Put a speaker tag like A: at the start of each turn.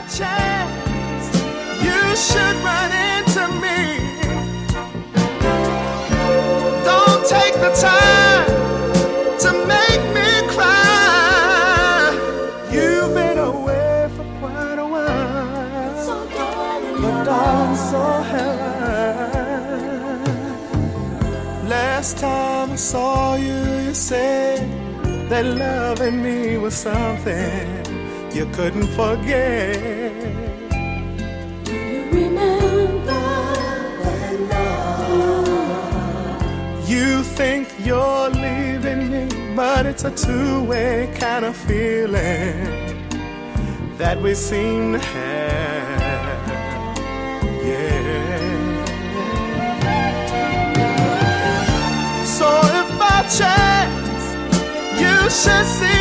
A: chance, you should run into me. Don't take the time to make me cry. You've been away for quite a while, but darling, so have I. Last time I saw you, you said that loving me was something you couldn't forget.
B: Do you remember that love?
A: You think you're leaving me, but it's a two-way kind of feeling that we seem to have. Yeah. So if by chance you should see